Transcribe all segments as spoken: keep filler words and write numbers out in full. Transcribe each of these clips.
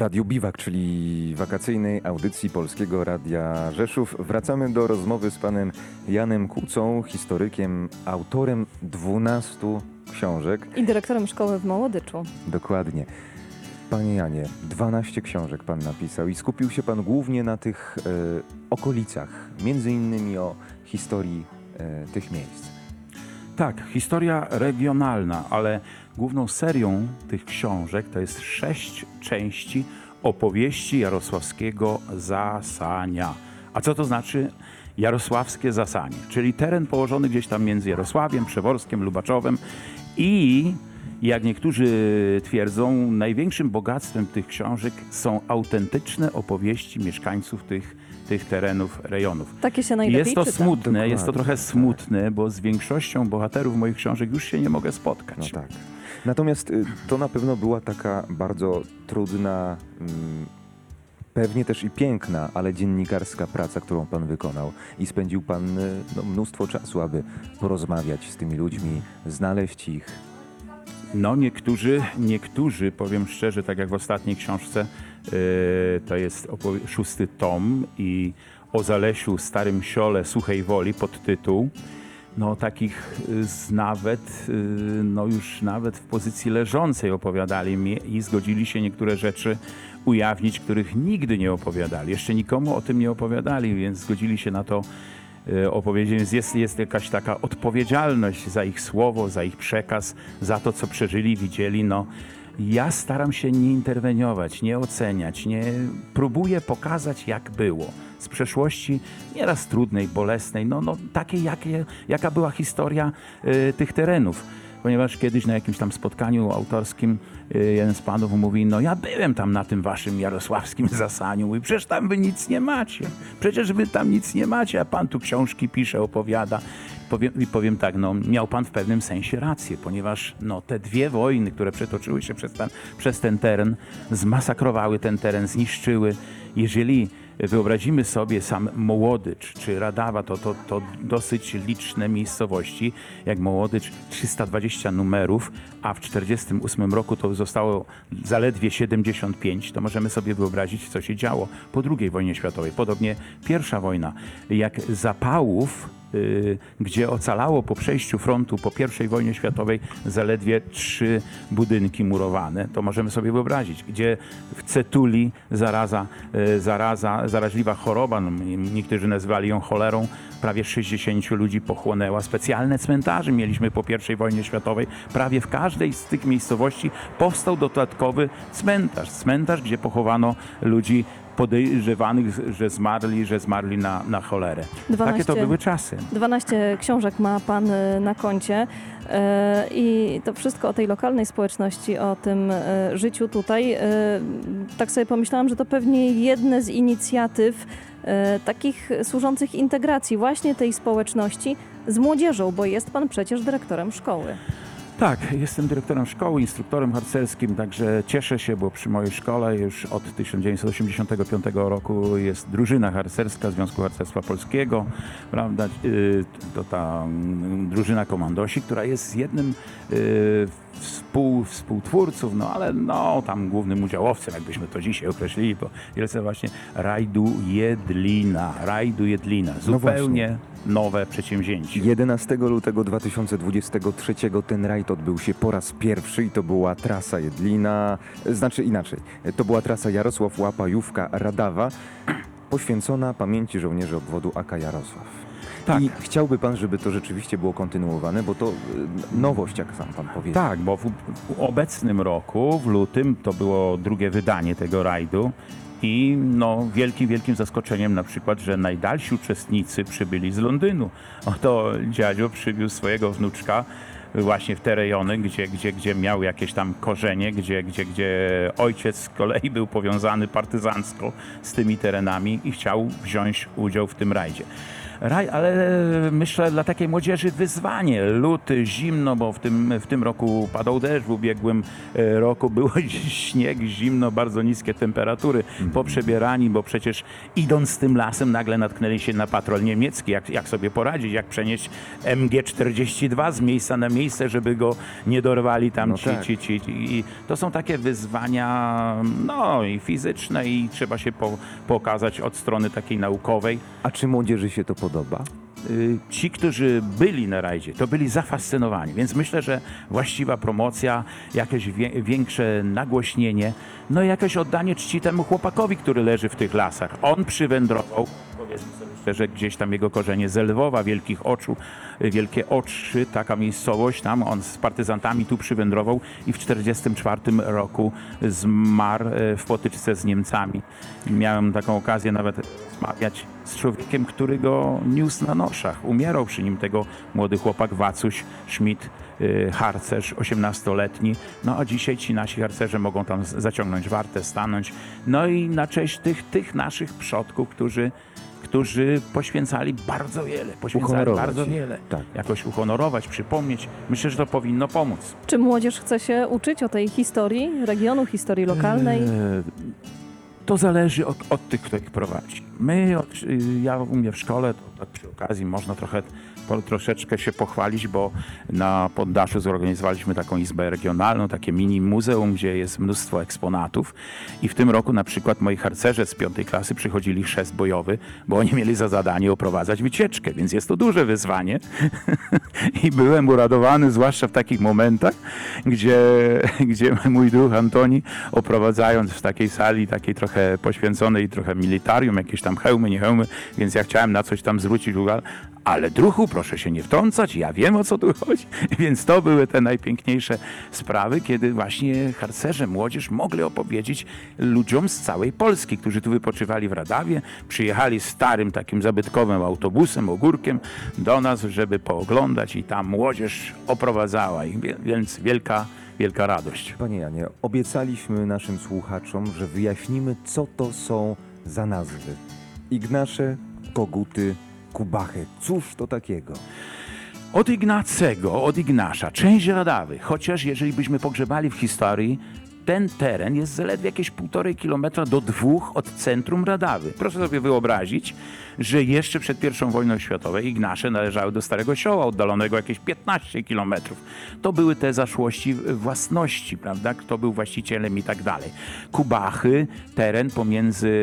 W Radiu Biwak, czyli wakacyjnej audycji Polskiego Radia Rzeszów, wracamy do rozmowy z panem Janem Kucą, historykiem, autorem dwunastu książek. I dyrektorem szkoły w Mołodyczu. Dokładnie. Panie Janie, dwanaście książek pan napisał i skupił się pan głównie na tych e, okolicach, między innymi o historii e, tych miejsc. Tak, historia regionalna, ale główną serią tych książek to jest sześć części opowieści jarosławskiego Zasania. A co to znaczy jarosławskie Zasanie? Czyli teren położony gdzieś tam między Jarosławiem, Przeworskiem, Lubaczowem i, jak niektórzy twierdzą, największym bogactwem tych książek są autentyczne opowieści mieszkańców tych, tych terenów, rejonów. Takie się najlepiej Jest to czyta. smutne, Dokładnie, jest to trochę tak. smutne, bo z większością bohaterów moich książek już się nie mogę spotkać. No tak. Natomiast y, to na pewno była taka bardzo trudna, mm, pewnie też i piękna, ale dziennikarska praca, którą pan wykonał. I spędził pan y, no, mnóstwo czasu, aby porozmawiać z tymi ludźmi, znaleźć ich. No niektórzy, niektórzy, powiem szczerze, tak jak w ostatniej książce, yy, to jest opowie- szósty tom i o Zalesiu, Starym Siole, Suchej Woli, podtytuł. No takich y, z nawet, y, no już nawet w pozycji leżącej opowiadali mi i zgodzili się niektóre rzeczy ujawnić, których nigdy nie opowiadali. Jeszcze nikomu o tym nie opowiadali, więc zgodzili się na to y, opowiedzieć. Więc jest, jest jakaś taka odpowiedzialność za ich słowo, za ich przekaz, za to, co przeżyli, widzieli. No, ja staram się nie interweniować, nie oceniać, nie próbuję pokazać, jak było. Z przeszłości, nieraz trudnej, bolesnej, no, no takiej, jakie, jaka była historia y, tych terenów. Ponieważ kiedyś na jakimś tam spotkaniu autorskim y, jeden z panów mówi, no ja byłem tam na tym waszym jarosławskim Zasaniu. Mówi, przecież tam wy nic nie macie. Przecież wy tam nic nie macie, a pan tu książki pisze, opowiada. Powiem, I powiem tak, no miał pan w pewnym sensie rację, ponieważ no, te dwie wojny, które przetoczyły się przez ten, przez ten teren, zmasakrowały ten teren, zniszczyły. Jeżeli wyobrazimy sobie sam Mołodycz czy Radawa, to, to, to dosyć liczne miejscowości, jak Mołodycz, trzysta dwadzieścia numerów, a w czterdziestym ósmym roku to zostało zaledwie siedemdziesiąt pięć, to możemy sobie wyobrazić, co się działo po drugiej wojnie światowej. Podobnie pierwsza wojna, jak zapałów, Yy, gdzie ocalało po przejściu frontu po pierwszej wojnie światowej zaledwie trzy budynki murowane. To możemy sobie wyobrazić, gdzie w Cetuli zaraza, yy, zaraza, zaraźliwa choroba, no, niektórzy nazywali ją cholerą, prawie sześćdziesięciu ludzi pochłonęła. Specjalne cmentarze mieliśmy po pierwszej wojnie światowej. Prawie w każdej z tych miejscowości powstał dodatkowy cmentarz. Cmentarz, gdzie pochowano ludzi podejrzewanych, że zmarli, że zmarli na, na cholerę. dwanaście Takie to były czasy. dwanaście książek ma pan y, na koncie y, i to wszystko o tej lokalnej społeczności, o tym y, życiu tutaj. Y, tak sobie pomyślałam, że to pewnie jedne z inicjatyw y, takich służących integracji właśnie tej społeczności z młodzieżą, bo jest pan przecież dyrektorem szkoły. Tak, jestem dyrektorem szkoły, instruktorem harcerskim, także cieszę się, bo przy mojej szkole już od tysiąc dziewięćset osiemdziesiątego piątego roku jest drużyna harcerska Związku Harcerstwa Polskiego, prawda? To ta drużyna komandosi, która jest jednym współ, współtwórców, no ale no tam głównym udziałowcem, jakbyśmy to dzisiaj określili, bo jest właśnie Rajdu Jedlina, Rajdu Jedlina, zupełnie no nowe przedsięwzięcie. jedenastego lutego dwa tysiące dwudziestego trzeciego ten rajd odbył się po raz pierwszy i to była trasa Jedlina, znaczy inaczej, to była trasa Jarosław, Łapajówka, Radawa, poświęcona pamięci żołnierzy obwodu A K Jarosław. Tak. I chciałby pan, żeby to rzeczywiście było kontynuowane, bo to y, nowość, jak sam pan powiedział. Tak, bo w, w obecnym roku, w lutym, to było drugie wydanie tego rajdu i no, wielkim, wielkim zaskoczeniem na przykład, że najdalsi uczestnicy przybyli z Londynu. Oto dziadzio przywiózł swojego wnuczka właśnie w te rejony, gdzie, gdzie, gdzie miał jakieś tam korzenie, gdzie, gdzie, gdzie ojciec z kolei był powiązany partyzancko z tymi terenami i chciał wziąć udział w tym rajdzie. Raj, ale myślę dla takiej młodzieży wyzwanie. Lód, zimno, bo w tym, w tym roku padał deszcz, w ubiegłym e, roku było śnieg, zimno, bardzo niskie temperatury, poprzebierani, bo przecież idąc tym lasem nagle natknęli się na patrol niemiecki, jak, jak sobie poradzić, jak przenieść M G czterdzieści dwa z miejsca na miejsce, żeby go nie dorwali tam No ci, tak. ci, ci, ci. I to są takie wyzwania, no i fizyczne i trzeba się po, pokazać od strony takiej naukowej. A czy młodzieży się to podoba? Y, Ci, którzy byli na rajdzie, to byli zafascynowani, więc myślę, że właściwa promocja, jakieś wie, większe nagłośnienie, no i jakieś oddanie czci temu chłopakowi, który leży w tych lasach. On przywędrował, powiedzmy sobie szczerze, gdzieś tam jego korzenie z Lwowa, Wielkich Oczu, Wielkie Oczy, taka miejscowość, tam on z partyzantami tu przywędrował i w czterdziestym czwartym roku zmarł e, w potyczce z Niemcami. Miałem taką okazję nawet rozmawiać z człowiekiem, który go niósł na noszach. Umierał przy nim tego młody chłopak Wacuś Schmidt, y, harcerz osiemnastoletni. No a dzisiaj ci nasi harcerze mogą tam z- zaciągnąć wartę, stanąć. No i na cześć tych, tych naszych przodków, którzy, którzy poświęcali bardzo wiele. Poświęcali Uhonorować bardzo ich. wiele. Tak. Jakoś uhonorować, przypomnieć. Myślę, że to powinno pomóc. Czy młodzież chce się uczyć o tej historii regionu, historii lokalnej? E, To zależy od, od tych, kto ich prowadzi. My, od, y, ja u mnie w szkole, to tak przy okazji można trochę, po, troszeczkę się pochwalić, bo na poddaszu zorganizowaliśmy taką izbę regionalną, takie mini muzeum, gdzie jest mnóstwo eksponatów i w tym roku na przykład moi harcerze z piątej klasy przychodzili chrzest bojowy, bo oni mieli za zadanie oprowadzać wycieczkę, więc jest to duże wyzwanie i byłem uradowany, zwłaszcza w takich momentach, gdzie, gdzie mój druh Antoni, oprowadzając w takiej sali, takiej trochę poświęconej, trochę militarium, jakieś tam hełmy, nie hełmy, więc ja chciałem na coś tam zwrócić uwagę, ale druhu, proszę się nie wtrącać, ja wiem, o co tu chodzi. Więc to były te najpiękniejsze sprawy, kiedy właśnie harcerze, młodzież mogli opowiedzieć ludziom z całej Polski, którzy tu wypoczywali w Radawie, przyjechali starym takim zabytkowym autobusem, ogórkiem do nas, żeby pooglądać i tam młodzież oprowadzała ich, wie- więc wielka, wielka radość. Panie Janie, obiecaliśmy naszym słuchaczom, że wyjaśnimy, co to są za nazwy. Ignasze, koguty, kubachy. Cóż to takiego? Od Ignacego, od Ignasza, część Radawy, chociaż jeżeli byśmy pogrzebali w historii, ten teren jest zaledwie jakieś półtorej kilometra do dwóch od centrum Radawy. Proszę sobie wyobrazić, że jeszcze przed pierwszą wojną światową Ignasze należały do Starego Sioła, oddalonego jakieś piętnaście kilometrów. To były te zaszłości własności, prawda? Kto był właścicielem i tak dalej. Kubachy, teren pomiędzy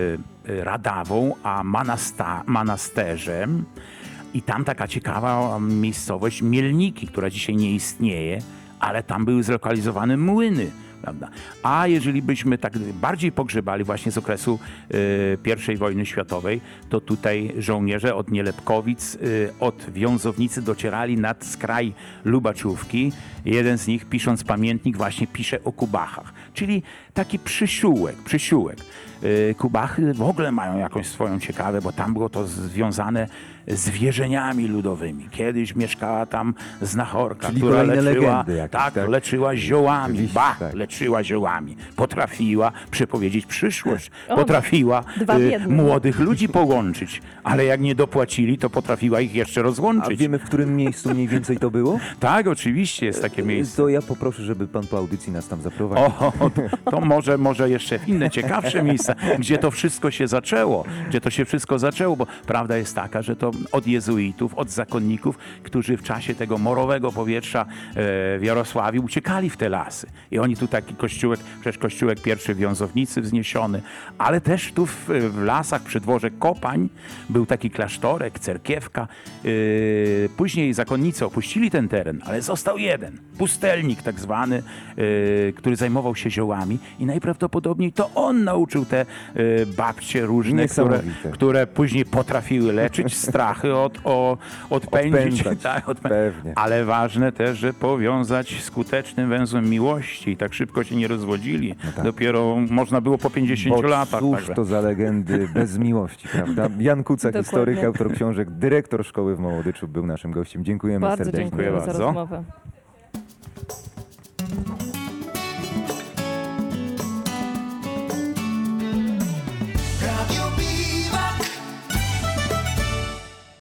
Radawą a Manasta- Manasterzem. I tam taka ciekawa miejscowość Mielniki, która dzisiaj nie istnieje, ale tam były zlokalizowane młyny. Prawda? A jeżeli byśmy tak bardziej pogrzebali właśnie z okresu y, pierwszej wojny światowej, to tutaj żołnierze od Nielepkowic, y, od Wiązownicy docierali nad skraj Lubaczówki. Jeden z nich, pisząc pamiętnik, właśnie pisze o Kubachach. Czyli taki przysiółek, przysiółek. Y, Kubachy w ogóle mają jakąś swoją ciekawę, bo tam było to związane z wierzeniami ludowymi. Kiedyś mieszkała tam znachorka, Czyli która kolejne leczyła, legendy jakieś, tak, tak? leczyła ziołami, Oczywiście, ba, tak. leczyła ziołami. Potrafiła przepowiedzieć przyszłość, O, potrafiła dwa w y, jednym. młodych ludzi połączyć, ale jak nie dopłacili, to potrafiła ich jeszcze A rozłączyć. wiemy, w którym miejscu mniej więcej to było? Tak, oczywiście jest takie miejsce. To ja poproszę, żeby pan po audycji nas tam zaprowadził. O, to, to może, może jeszcze w inne, ciekawsze miejsca, gdzie to wszystko się zaczęło, gdzie to się wszystko zaczęło, bo prawda jest taka, że to od jezuitów, od zakonników, którzy w czasie tego morowego powietrza e, w Jarosławiu uciekali w te lasy. I oni tu taki kościółek, przecież kościółek pierwszy w Wiązownicy wzniesiony, ale też tu w, w lasach przy dworze Kopań był taki klasztorek, cerkiewka. E, później zakonnicy opuścili ten teren, ale został jeden, pustelnik tak zwany, e, który zajmował się ziołami i najprawdopodobniej to on nauczył te e, babcie różne, które, Niesamowite. które później potrafiły leczyć strachy, od, o, odpędzić. Odpędzać, Tak, odpę- pewnie. Ale ważne też, że powiązać skutecznym węzłem miłości i tak szybko się nie rozwodzili. tak. Dopiero można było po pięćdziesięciu Bo latach. cóż Także. to za legendy bez miłości, prawda? Jan Kuca, Dokładnie. historyk, autor książek, dyrektor szkoły w Małodyczu był naszym gościem. Dziękujemy Bardzo serdecznie. dziękujemy za bardzo. rozmowę.